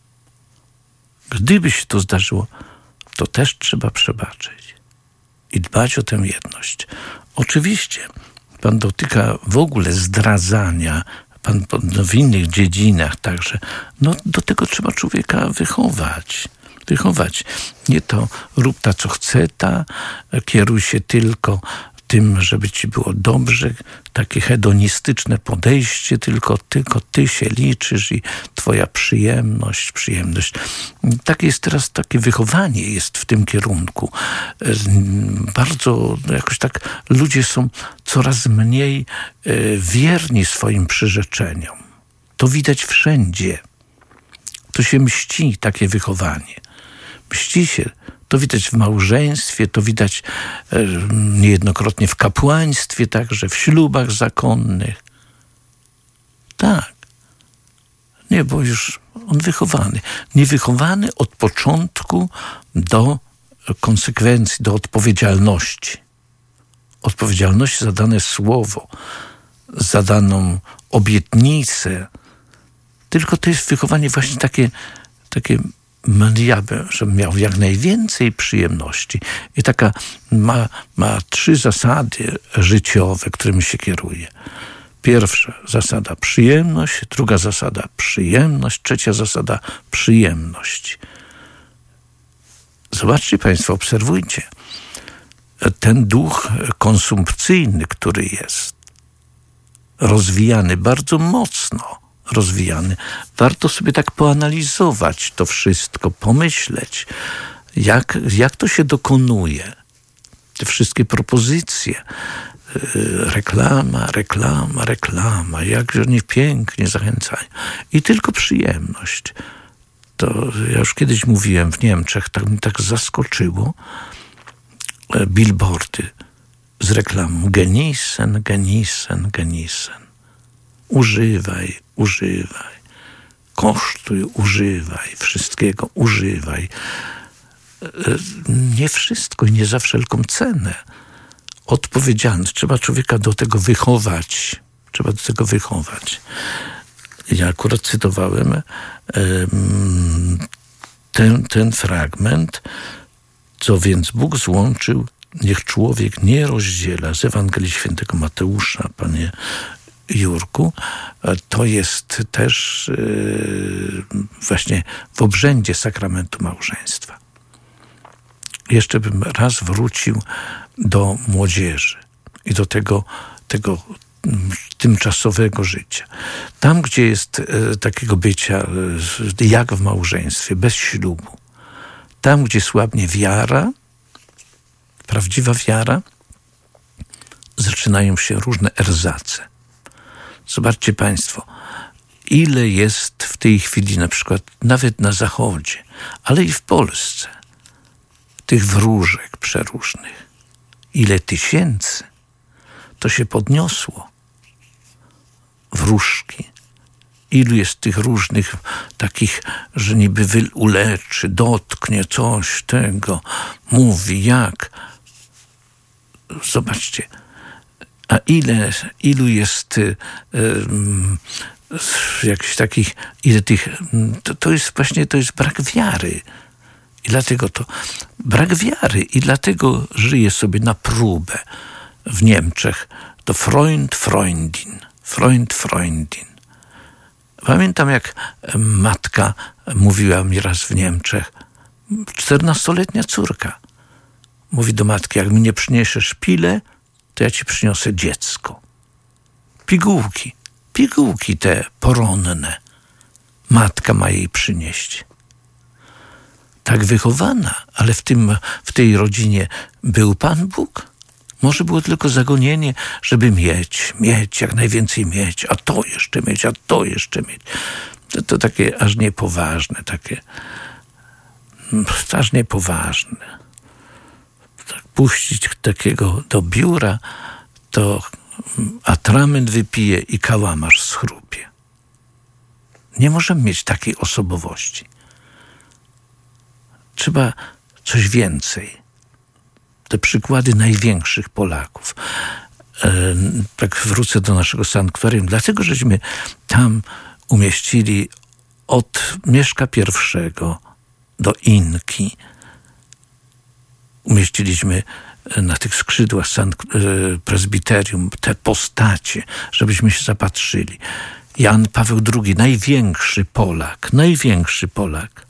gdyby się to zdarzyło, to też trzeba przebaczyć i dbać o tę jedność. Oczywiście Pan dotyka w ogóle zdradzania, Pan w innych dziedzinach także. No do tego trzeba człowieka wychować. Wychować. Nie to rób ta, co chce ta, kieruj się tylko tym, żeby ci było dobrze, takie hedonistyczne podejście, tylko, tylko ty się liczysz i twoja przyjemność, przyjemność. Tak jest teraz, takie wychowanie jest w tym kierunku. Bardzo jakoś tak ludzie są coraz mniej wierni swoim przyrzeczeniom. To widać wszędzie. To się mści, takie wychowanie. Mści się. To widać w małżeństwie, to widać e, niejednokrotnie w kapłaństwie, także w ślubach zakonnych. Tak. Nie, bo już on wychowany. Niewychowany od początku do konsekwencji, do odpowiedzialności. Odpowiedzialności za dane słowo, za daną obietnicę. Tylko to jest wychowanie właśnie takie, takie ja bym, żebym miał jak najwięcej przyjemności. I taka ma, ma trzy zasady życiowe, którymi się kieruje. Pierwsza zasada przyjemność, druga zasada przyjemność, trzecia zasada przyjemność. Zobaczcie Państwo, obserwujcie. Ten duch konsumpcyjny, który jest rozwijany bardzo mocno, rozwijany. Warto sobie tak poanalizować to wszystko, pomyśleć, jak, jak to się dokonuje. Te wszystkie propozycje, reklama, reklama, reklama, jakże oni pięknie zachęcają. I tylko przyjemność. To ja już kiedyś mówiłem w Niemczech, tak mi tak zaskoczyło, billboardy z reklamą genießen, genießen, genießen. Używaj, używaj. Kosztuj, używaj. Wszystkiego używaj. Nie wszystko i nie za wszelką cenę. Odpowiedzialność. Trzeba człowieka do tego wychować. Trzeba do tego wychować. Ja akurat cytowałem um, ten, ten fragment, co więc Bóg złączył, niech człowiek nie rozdziela, z Ewangelii Świętego Mateusza, panie Jurku. To jest też yy, właśnie w obrzędzie sakramentu małżeństwa. Jeszcze bym raz wrócił do młodzieży i do tego, tego tymczasowego życia. Tam, gdzie jest e, takiego bycia e, jak w małżeństwie, bez ślubu. Tam, gdzie słabnie wiara, prawdziwa wiara, zaczynają się różne erzace. Zobaczcie państwo, ile jest w tej chwili na przykład nawet na Zachodzie, ale i w Polsce tych wróżek przeróżnych. Ile tysięcy to się podniosło. Wróżki. Ilu jest tych różnych takich, że niby uleczy, dotknie coś tego, mówi jak. Zobaczcie, a ile, ilu jest y, y, jakichś takich, ile tych, to, to jest właśnie, to jest brak wiary. I dlatego to brak wiary i dlatego żyje sobie na próbę w Niemczech. To Freund, Freundin. Freund, Freundin. Pamiętam, jak matka mówiła mi raz w Niemczech, czternastoletnia córka mówi do matki, jak mi nie przyniesiesz pile, to ja ci przyniosę dziecko. Pigułki, pigułki te poronne. Matka ma jej przynieść. Tak wychowana, ale w tym, w tej rodzinie był Pan Bóg? Może było tylko zagonienie, żeby mieć, mieć, jak najwięcej mieć, a to jeszcze mieć, a to jeszcze mieć. To, to takie aż niepoważne, takie aż niepoważne. Tak puścić takiego do biura, to atrament wypije i kałamarz schrupie. Nie możemy mieć takiej osobowości. Trzeba coś więcej. Te przykłady największych Polaków. E, tak wrócę do naszego sanktuarium. Dlatego, żeśmy tam umieścili od Mieszka pierwszego do Inki. Umieściliśmy na tych skrzydłach sank- e, prezbiterium te postacie, żebyśmy się zapatrzyli. Jan Paweł drugi, największy Polak, największy Polak.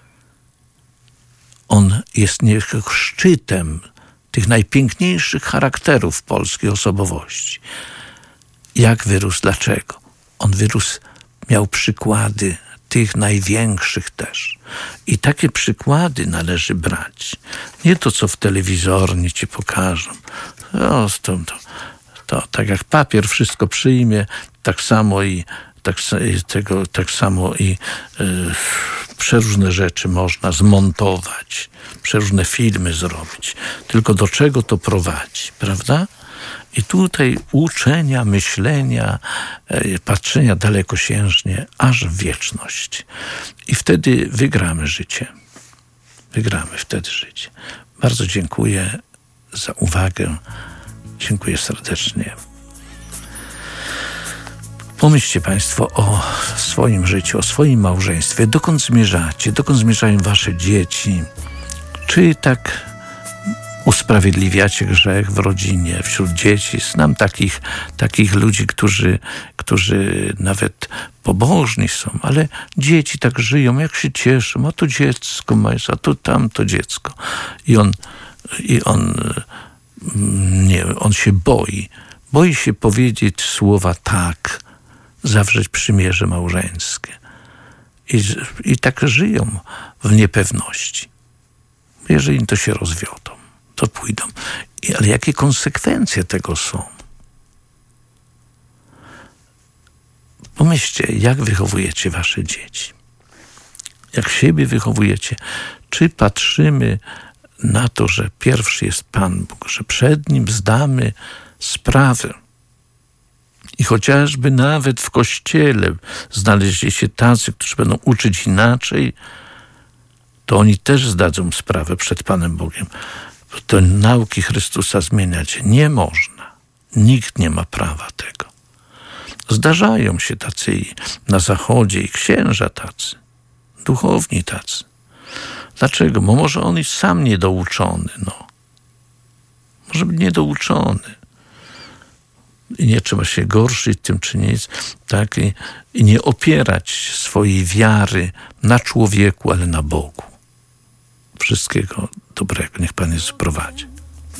On jest niejako szczytem tych najpiękniejszych charakterów polskiej osobowości. Jak wyrósł? Dlaczego? On wyrósł, miał przykłady tych największych też. I takie przykłady należy brać. Nie to, co w telewizornie ci pokażą. No, to, to, to tak jak papier wszystko przyjmie, tak samo i tak, tego, tak samo i y, przeróżne rzeczy można zmontować, przeróżne filmy zrobić. Tylko do czego to prowadzi, prawda? I tutaj uczenia, myślenia, y, patrzenia dalekosiężnie, aż w wieczność. I wtedy wygramy życie. Wygramy wtedy życie. Bardzo dziękuję za uwagę. Dziękuję serdecznie. Pomyślcie państwo o swoim życiu, o swoim małżeństwie. Dokąd zmierzacie? Dokąd zmierzają wasze dzieci? Czy tak usprawiedliwiacie grzech w rodzinie, wśród dzieci? Znam takich, takich ludzi, którzy, którzy nawet pobożni są, ale dzieci tak żyją, jak się cieszą. A to dziecko ma, a to tamto dziecko. I on, i on, nie, on się boi. Boi się powiedzieć słowa tak, zawrzeć przymierze małżeńskie. I, I tak żyją w niepewności. Jeżeli to się rozwiodą, to pójdą. I, ale jakie konsekwencje tego są? Pomyślcie, jak wychowujecie wasze dzieci. Jak siebie wychowujecie. Czy patrzymy na to, że pierwszy jest Pan Bóg, że przed Nim zdamy sprawę. I chociażby nawet w Kościele znaleźli się tacy, którzy będą uczyć inaczej, to oni też zdadzą sprawę przed Panem Bogiem. Bo to nauki Chrystusa zmieniać nie można. Nikt nie ma prawa tego. Zdarzają się tacy na Zachodzie i księża tacy, duchowni tacy. Dlaczego? Bo może on jest sam niedouczony, no. Może być niedouczony. I nie trzeba się gorszyć tym czy nic, tak? I, i nie opierać swojej wiary na człowieku, ale na Bogu. Wszystkiego dobrego. Niech Pan Jezus prowadzi.